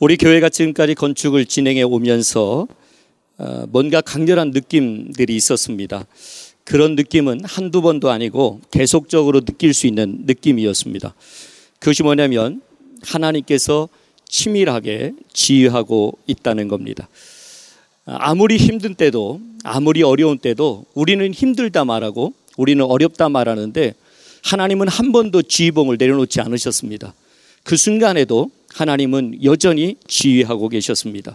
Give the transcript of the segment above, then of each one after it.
우리 교회가 지금까지 건축을 진행해 오면서 뭔가 강렬한 느낌들이 있었습니다. 그런 느낌은 한두 번도 아니고 계속적으로 느낄 수 있는 느낌이었습니다. 그것이 뭐냐면 하나님께서 치밀하게 지휘하고 있다는 겁니다. 아무리 힘든 때도, 아무리 어려운 때도 우리는 힘들다 말하고 우리는 어렵다 말하는데 하나님은 한 번도 지휘봉을 내려놓지 않으셨습니다. 그 순간에도 하나님은 여전히 지휘하고 계셨습니다.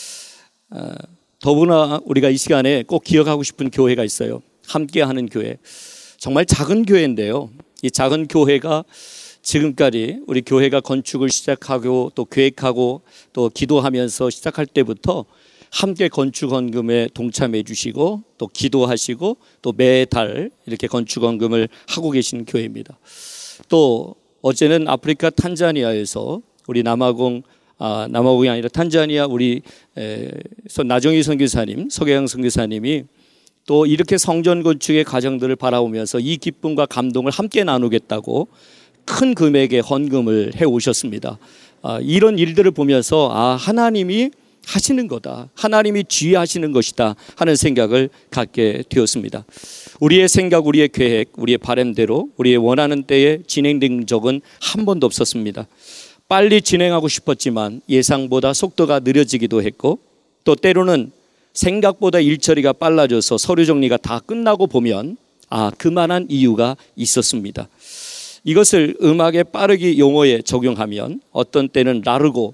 더구나 우리가 이 시간에 꼭 기억하고 싶은 교회가 있어요. 함께하는 교회. 정말 작은 교회인데요. 이 작은 교회가 지금까지 우리 교회가 건축을 시작하고 또 계획하고 또 기도하면서 시작할 때부터 함께 건축헌금에 동참해 주시고 또 기도하시고 또 매달 이렇게 건축헌금을 하고 계신 교회입니다. 또 어제는 아프리카 탄자니아에서 우리 남아공이 아니라 탄자니아 우리 나정희 선교사님, 서계양 선교사님이 또 이렇게 성전 건축의 과정들을 바라보면서 이 기쁨과 감동을 함께 나누겠다고 큰 금액의 헌금을 해 오셨습니다. 이런 일들을 보면서 하나님이 하시는 거다, 하나님이 지휘하시는 것이다 하는 생각을 갖게 되었습니다. 우리의 생각, 우리의 계획, 우리의 바람대로 우리의 원하는 때에 진행된 적은 한 번도 없었습니다. 빨리 진행하고 싶었지만 예상보다 속도가 느려지기도 했고 또 때로는 생각보다 일처리가 빨라져서 서류 정리가 다 끝나고 보면 그만한 이유가 있었습니다. 이것을 음악의 빠르기 용어에 적용하면 어떤 때는 나르고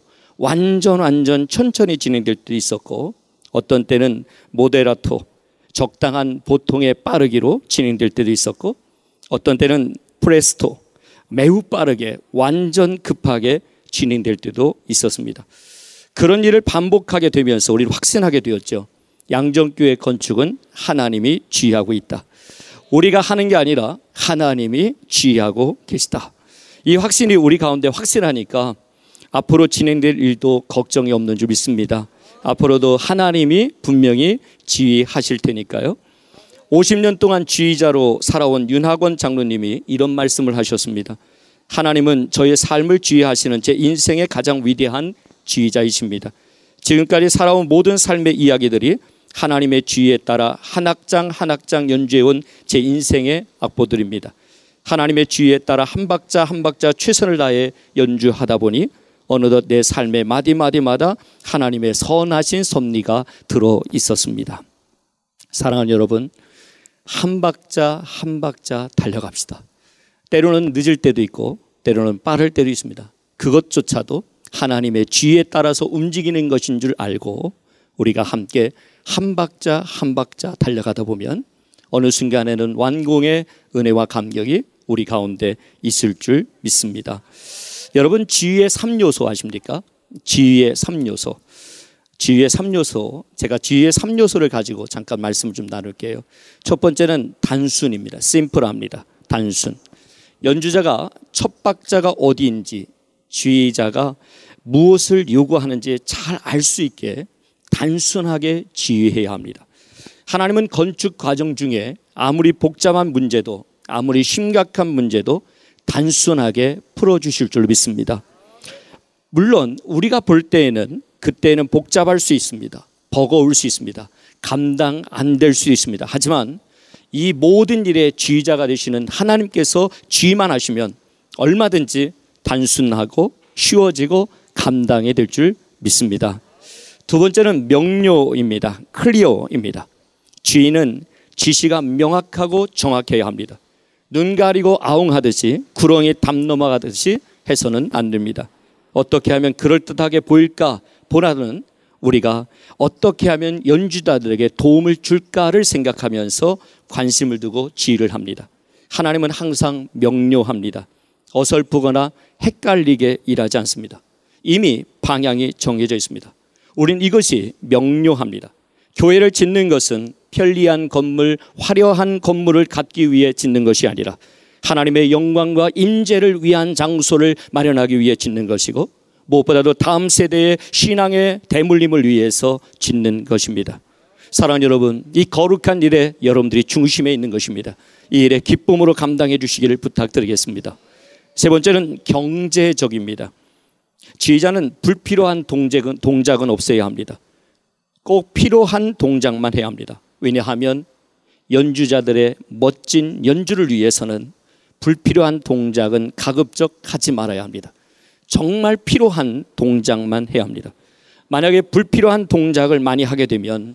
완전 천천히 진행될 때도 있었고 어떤 때는 모데라토, 적당한 보통의 빠르기로 진행될 때도 있었고 어떤 때는 프레스토, 매우 빠르게 완전 급하게 진행될 때도 있었습니다. 그런 일을 반복하게 되면서 우리는 확신하게 되었죠. 양정교회 건축은 하나님이 지휘하고 있다. 우리가 하는 게 아니라 하나님이 지휘하고 계시다. 이 확신이 우리 가운데 확실하니까 앞으로 진행될 일도 걱정이 없는 줄 믿습니다. 앞으로도 하나님이 분명히 지휘하실 테니까요. 50년 동안 지휘자로 살아온 윤학원 장로님이 이런 말씀을 하셨습니다. 하나님은 저의 삶을 지휘하시는 제 인생의 가장 위대한 지휘자이십니다. 지금까지 살아온 모든 삶의 이야기들이 하나님의 지휘에 따라 한 악장 한 악장 연주해온 제 인생의 악보들입니다. 하나님의 지휘에 따라 한 박자 한 박자 최선을 다해 연주하다 보니 어느덧 내 삶의 마디마디마다 하나님의 선하신 섭리가 들어 있었습니다. 사랑하는 여러분, 한 박자 한 박자 달려갑시다. 때로는 늦을 때도 있고 때로는 빠를 때도 있습니다. 그것조차도 하나님의 지혜에 따라서 움직이는 것인 줄 알고 우리가 함께 한 박자 한 박자 달려가다 보면 어느 순간에는 완공의 은혜와 감격이 우리 가운데 있을 줄 믿습니다. 여러분, 지휘의 3요소 아십니까? 지휘의 3요소. 지휘의 3요소. 제가 지휘의 3요소를 가지고 잠깐 말씀을 좀 나눌게요. 첫 번째는 단순입니다. 심플합니다. 단순. 연주자가 첫 박자가 어디인지, 지휘자가 무엇을 요구하는지 잘 알 수 있게 단순하게 지휘해야 합니다. 하나님은 건축 과정 중에 아무리 복잡한 문제도, 아무리 심각한 문제도 단순하게 풀어주실 줄 믿습니다. 물론 우리가 볼 때에는 그때는 복잡할 수 있습니다. 버거울 수 있습니다. 감당 안 될 수 있습니다. 하지만 이 모든 일의 지휘자가 되시는 하나님께서 지휘만 하시면 얼마든지 단순하고 쉬워지고 감당이 될 줄 믿습니다. 두 번째는 명료입니다. 클리어입니다. 지휘는 지시가 명확하고 정확해야 합니다. 눈 가리고 아웅하듯이 구렁이 담 넘어가듯이 해서는 안 됩니다. 어떻게 하면 그럴듯하게 보일까 보다는 우리가 어떻게 하면 연주자들에게 도움을 줄까를 생각하면서 관심을 두고 지휘를 합니다. 하나님은 항상 명료합니다. 어설프거나 헷갈리게 일하지 않습니다. 이미 방향이 정해져 있습니다. 우린 이것이 명료합니다. 교회를 짓는 것은 편리한 건물, 화려한 건물을 갖기 위해 짓는 것이 아니라 하나님의 영광과 임재를 위한 장소를 마련하기 위해 짓는 것이고 무엇보다도 다음 세대의 신앙의 대물림을 위해서 짓는 것입니다. 사랑하는 여러분, 이 거룩한 일에 여러분들이 중심에 있는 것입니다. 이 일에 기쁨으로 감당해 주시기를 부탁드리겠습니다. 세 번째는 경제적입니다. 지휘자는 불필요한 동작은 없어야 합니다. 꼭 필요한 동작만 해야 합니다. 왜냐하면 연주자들의 멋진 연주를 위해서는 불필요한 동작은 가급적 하지 말아야 합니다. 정말 필요한 동작만 해야 합니다. 만약에 불필요한 동작을 많이 하게 되면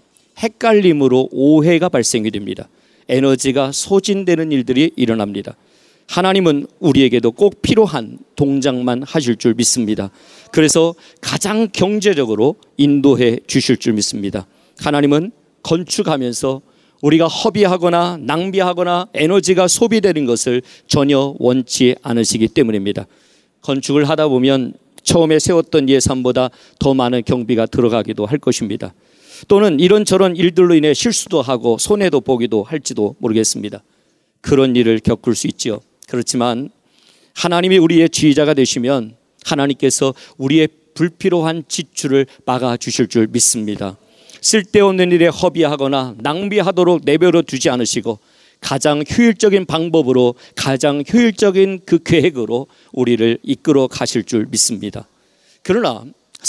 헷갈림으로 오해가 발생이 됩니다. 에너지가 소진되는 일들이 일어납니다. 하나님은 우리에게도 꼭 필요한 동작만 하실 줄 믿습니다. 그래서 가장 경제적으로 인도해 주실 줄 믿습니다. 하나님은 건축하면서 우리가 허비하거나 낭비하거나 에너지가 소비되는 것을 전혀 원치 않으시기 때문입니다. 건축을 하다 보면 처음에 세웠던 예산보다 더 많은 경비가 들어가기도 할 것입니다. 또는 이런저런 일들로 인해 실수도 하고 손해도 보기도 할지도 모르겠습니다. 그런 일을 겪을 수 있죠. 그렇지만 하나님이 우리의 지휘자가 되시면 하나님께서 우리의 불필요한 지출을 막아주실 줄 믿습니다. 쓸데없는 일에 허비하거나 낭비하도록 내버려 두지 않으시고 가장 효율적인 방법으로 가장 효율적인 그 계획으로 우리를 이끌어 가실 줄 믿습니다. 그러나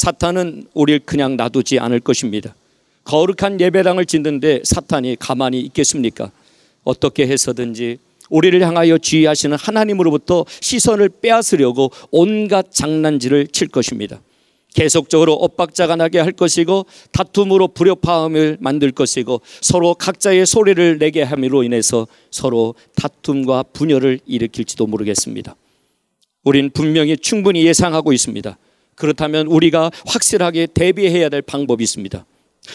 사탄은 우리를 그냥 놔두지 않을 것입니다. 거룩한 예배당을 짓는데 사탄이 가만히 있겠습니까? 어떻게 해서든지 우리를 향하여 지휘하시는 하나님으로부터 시선을 빼앗으려고 온갖 장난질을 칠 것입니다. 계속적으로 엇박자가 나게 할 것이고 다툼으로 불협화음을 만들 것이고 서로 각자의 소리를 내게 함으로 인해서 서로 다툼과 분열을 일으킬지도 모르겠습니다. 우린 분명히 충분히 예상하고 있습니다. 그렇다면 우리가 확실하게 대비해야 될 방법이 있습니다.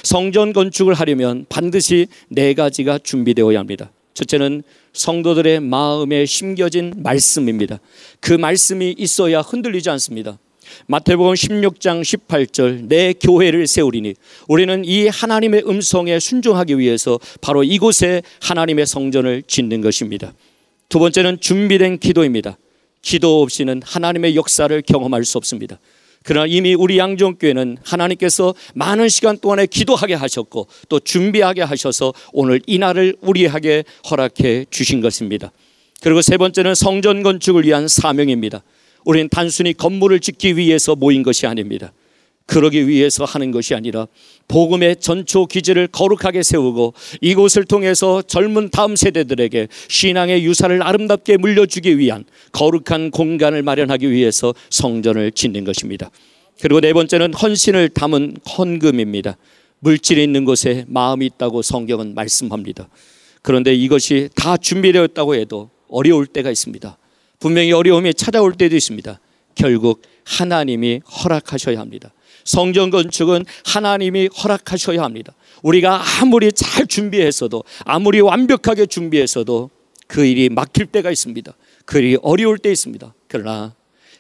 성전 건축을 하려면 반드시 4가지가 준비되어야 합니다. 첫째는 성도들의 마음에 심겨진 말씀입니다. 그 말씀이 있어야 흔들리지 않습니다. 마태복음 16장 18절 내 교회를 세우리니 우리는 이 하나님의 음성에 순종하기 위해서 바로 이곳에 하나님의 성전을 짓는 것입니다. 두 번째는 준비된 기도입니다. 기도 없이는 하나님의 역사를 경험할 수 없습니다. 그러나 이미 우리 양정교회는 하나님께서 많은 시간 동안에 기도하게 하셨고 또 준비하게 하셔서 오늘 이 날을 우리에게 허락해 주신 것입니다. 그리고 세 번째는 성전 건축을 위한 사명입니다. 우리는 단순히 건물을 짓기 위해서 모인 것이 아닙니다. 그러기 위해서 하는 것이 아니라 복음의 전초 기지를 거룩하게 세우고 이곳을 통해서 젊은 다음 세대들에게 신앙의 유산을 아름답게 물려주기 위한 거룩한 공간을 마련하기 위해서 성전을 짓는 것입니다. 그리고 네 번째는 헌신을 담은 헌금입니다. 물질이 있는 곳에 마음이 있다고 성경은 말씀합니다. 그런데 이것이 다 준비되었다고 해도 어려울 때가 있습니다. 분명히 어려움이 찾아올 때도 있습니다. 결국 하나님이 허락하셔야 합니다. 성전 건축은 하나님이 허락하셔야 합니다. 우리가 아무리 잘 준비했어도 아무리 완벽하게 준비했어도 그 일이 막힐 때가 있습니다. 그 일이 어려울 때 있습니다. 그러나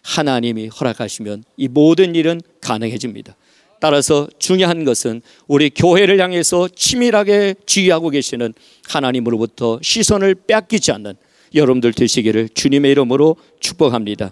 하나님이 허락하시면 이 모든 일은 가능해집니다. 따라서 중요한 것은 우리 교회를 향해서 치밀하게 지휘하고 계시는 하나님으로부터 시선을 빼앗기지 않는 여러분들 되시기를 주님의 이름으로 축복합니다.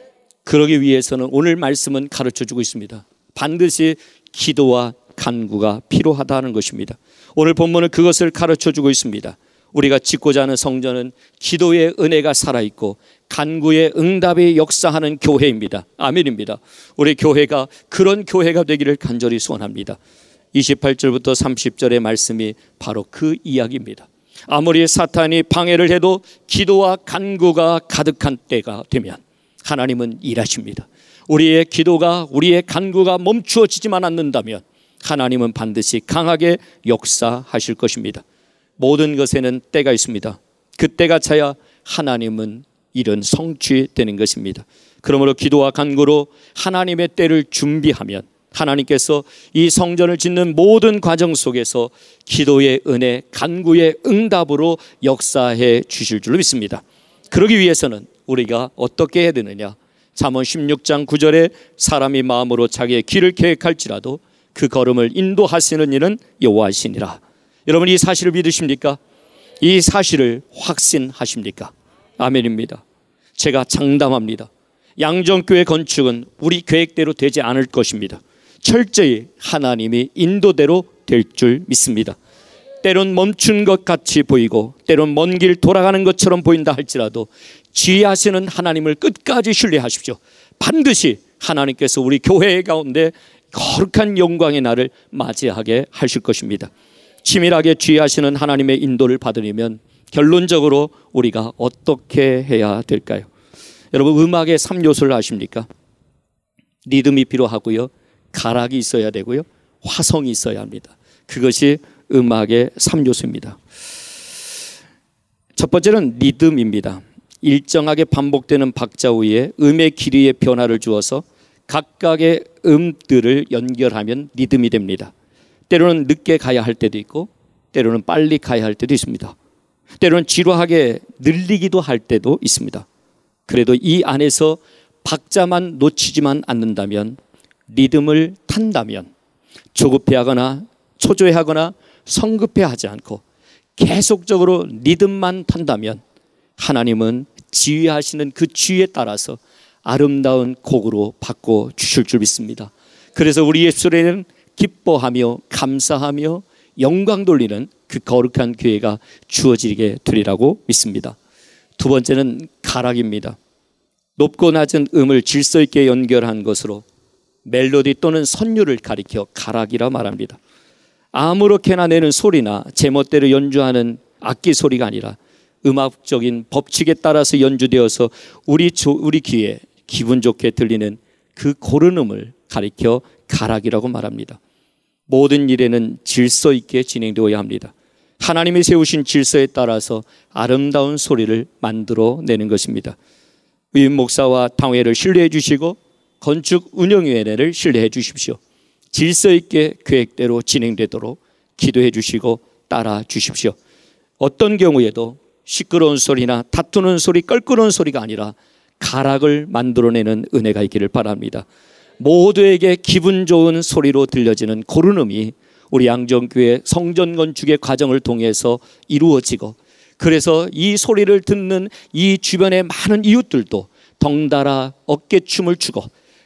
그러기 위해서는 오늘 말씀은 가르쳐주고 있습니다. 반드시 기도와 간구가 필요하다는 것입니다. 오늘 본문은 그것을 가르쳐주고 있습니다. 우리가 짓고자 하는 성전은 기도의 은혜가 살아있고 간구의 응답이 역사하는 교회입니다. 아멘입니다. 우리 교회가 그런 교회가 되기를 간절히 소원합니다. 28절부터 30절의 말씀이 바로 그 이야기입니다. 아무리 사탄이 방해를 해도 기도와 간구가 가득한 때가 되면 하나님은 일하십니다. 우리의 기도가 우리의 간구가 멈추어지지만 않는다면 하나님은 반드시 강하게 역사하실 것입니다. 모든 것에는 때가 있습니다. 그 때가 차야 하나님은 일은 성취되는 것입니다. 그러므로 기도와 간구로 하나님의 때를 준비하면 하나님께서 이 성전을 짓는 모든 과정 속에서 기도의 은혜, 간구의 응답으로 역사해 주실 줄로 믿습니다. 그러기 위해서는 우리가 어떻게 해야 되느냐? 잠언 16장 9절에 사람이 마음으로 자기의 길을 계획할지라도 그 걸음을 인도하시는 이는 여호와시니라. 여러분 이 사실을 믿으십니까? 이 사실을 확신하십니까? 아멘입니다. 제가 장담합니다. 양정교회 건축은 우리 계획대로 되지 않을 것입니다. 철저히 하나님이 인도대로 될 줄 믿습니다. 때론 멈춘 것 같이 보이고 때론 먼 길 돌아가는 것처럼 보인다 할지라도 지휘하시는 하나님을 끝까지 신뢰하십시오. 반드시 하나님께서 우리 교회 가운데 거룩한 영광의 날을 맞이하게 하실 것입니다. 치밀하게 주의하시는 하나님의 인도를 받으려면 결론적으로 우리가 어떻게 해야 될까요? 여러분, 음악의 3요소를 아십니까? 리듬이 필요하고요, 가락이 있어야 되고요, 화성이 있어야 합니다. 그것이 음악의 3요소입니다. 첫 번째는 리듬입니다. 일정하게 반복되는 박자 위에 음의 길이의 변화를 주어서 각각의 음들을 연결하면 리듬이 됩니다. 때로는 늦게 가야 할 때도 있고 때로는 빨리 가야 할 때도 있습니다. 때로는 지루하게 늘리기도 할 때도 있습니다. 그래도 이 안에서 박자만 놓치지만 않는다면, 리듬을 탄다면, 조급해하거나 초조해하거나 성급해하지 않고 계속적으로 리듬만 탄다면 하나님은 지휘하시는 그 지휘에 따라서 아름다운 곡으로 바꿔 주실 줄 믿습니다. 그래서 우리 예수에는 기뻐하며 감사하며 영광 돌리는 그 거룩한 교회가 주어지게 되리라고 믿습니다. 두 번째는 가락입니다. 높고 낮은 음을 질서 있게 연결한 것으로 멜로디 또는 선율을 가리켜 가락이라 말합니다. 아무렇게나 내는 소리나 제멋대로 연주하는 악기 소리가 아니라 음악적인 법칙에 따라서 연주되어서 우리 귀에 기분 좋게 들리는 그 고른 음을 가리켜 가락이라고 말합니다. 모든 일에는 질서 있게 진행되어야 합니다. 하나님이 세우신 질서에 따라서 아름다운 소리를 만들어내는 것입니다. 위임 목사와 당회를 신뢰해 주시고 건축 운영위원회를 신뢰해 주십시오. 질서 있게 계획대로 진행되도록 기도해 주시고 따라 주십시오. 어떤 경우에도 시끄러운 소리나 다투는 소리, 껄끄러운 소리가 아니라 가락을 만들어내는 은혜가 있기를 바랍니다. 모두에게 기분 좋은 소리로 들려지는 고른 음이 우리 양정교회 성전 건축의 과정을 통해서 이루어지고, 그래서 이 소리를 듣는 이 주변의 많은 이웃들도 덩달아 어깨춤을 추고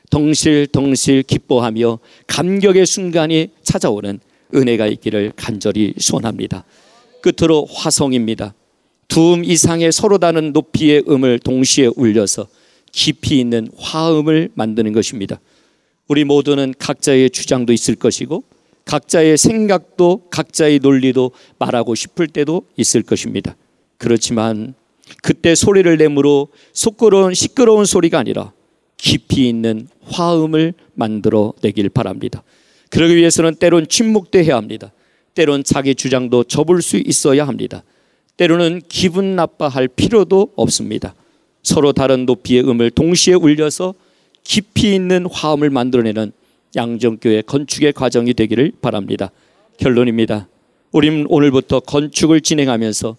덩실덩실 기뻐하며 감격의 순간이 찾아오는 은혜가 있기를 간절히 소원합니다. 끝으로 화성입니다. 두 음 이상의 서로 다른 높이의 음을 동시에 울려서 깊이 있는 화음을 만드는 것입니다. 우리 모두는 각자의 주장도 있을 것이고 각자의 생각도 각자의 논리도 말하고 싶을 때도 있을 것입니다. 그렇지만 그때 소리를 내므로 시끄러운 소리가 아니라 깊이 있는 화음을 만들어 내길 바랍니다. 그러기 위해서는 때론 침묵도 해야 합니다. 때론 자기 주장도 접을 수 있어야 합니다. 때로는 기분 나빠할 필요도 없습니다. 서로 다른 높이의 음을 동시에 울려서 깊이 있는 화음을 만들어내는 양정교회 건축의 과정이 되기를 바랍니다. 결론입니다. 우리는 오늘부터 건축을 진행하면서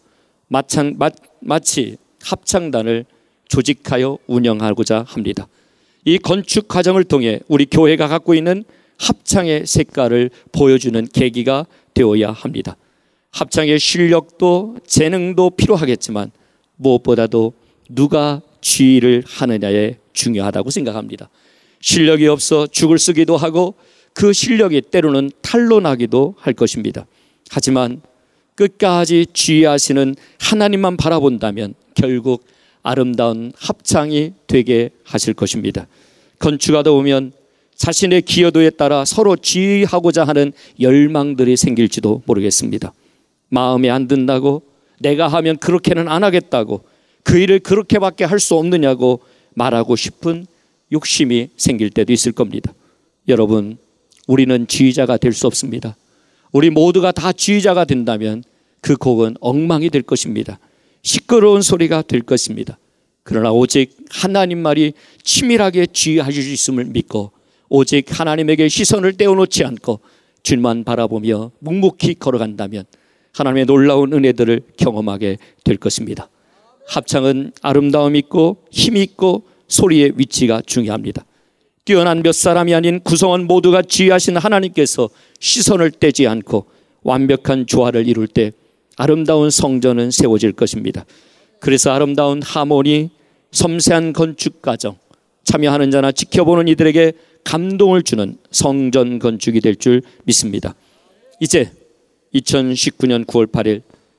마치 합창단을 조직하여 운영하고자 합니다. 이 건축 과정을 통해 우리 교회가 갖고 있는 합창의 색깔을 보여주는 계기가 되어야 합니다. 합창의 실력도 재능도 필요하겠지만 무엇보다도 누가 지휘를 하느냐에 중요하다고 생각합니다. 실력이 없어 죽을 쓰기도 하고 그 실력이 때로는 탄로나기도 할 것입니다. 하지만 끝까지 지휘하시는 하나님만 바라본다면 결국 아름다운 합창이 되게 하실 것입니다. 건축하다 보면 자신의 기여도에 따라 서로 지휘하고자 하는 열망들이 생길지도 모르겠습니다. 마음에 안 든다고, 내가 하면 그렇게는 안 하겠다고, 그 일을 그렇게밖에 할 수 없느냐고 말하고 싶은 욕심이 생길 때도 있을 겁니다. 여러분, 우리는 지휘자가 될 수 없습니다. 우리 모두가 다 지휘자가 된다면 그 곡은 엉망이 될 것입니다. 시끄러운 소리가 될 것입니다. 그러나 오직 하나님 말이 치밀하게 지휘하실 수 있음을 믿고 오직 하나님에게 시선을 떼어놓지 않고 주님만 바라보며 묵묵히 걸어간다면 하나님의 놀라운 은혜들을 경험하게 될 것입니다. 합창은 아름다움 있고 힘이 있고 소리의 위치가 중요합니다. 뛰어난 몇 사람이 아닌 구성원 모두가 지휘하신 하나님께서 시선을 떼지 않고 완벽한 조화를 이룰 때 아름다운 성전은 세워질 것입니다. 그래서 아름다운 하모니, 섬세한 건축 과정, 참여하는 자나 지켜보는 이들에게 감동을 주는 성전 건축이 될 줄 믿습니다. 이제 2019년 9월 8일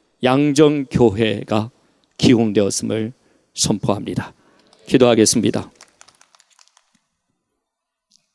양정교회가 기공되었음을 선포합니다. 기도하겠습니다.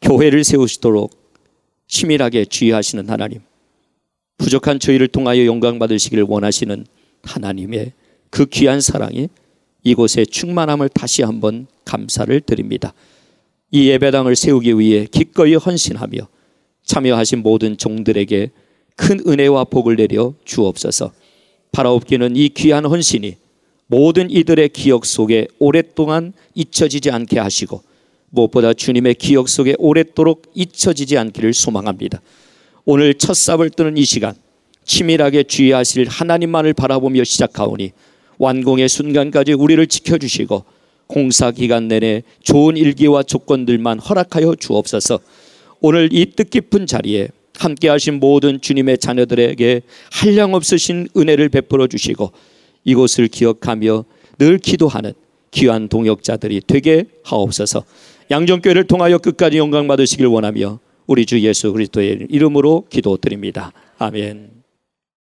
교회를 세우시도록 치밀하게 주의하시는 하나님, 부족한 저희를 통하여 영광 받으시기를 원하시는 하나님의 그 귀한 사랑이 이곳에 충만함을 다시 한번 감사를 드립니다. 이 예배당을 세우기 위해 기꺼이 헌신하며 참여하신 모든 종들에게 큰 은혜와 복을 내려 주옵소서. 바라옵기는 이 귀한 헌신이 모든 이들의 기억 속에 오랫동안 잊혀지지 않게 하시고 무엇보다 주님의 기억 속에 오랫도록 잊혀지지 않기를 소망합니다. 오늘 첫 삽을 뜨는 이 시간 치밀하게 주의하실 하나님만을 바라보며 시작하오니 완공의 순간까지 우리를 지켜주시고 공사 기간 내내 좋은 일기와 조건들만 허락하여 주옵소서. 오늘 이 뜻깊은 자리에 함께 하신 모든 주님의 자녀들에게 한량없으신 은혜를 베풀어 주시고 이곳을 기억하며 늘 기도하는 귀한 동역자들이 되게 하옵소서. 양정교회를 통하여 끝까지 영광 받으시길 원하며 우리 주 예수 그리스도의 이름으로 기도드립니다. 아멘.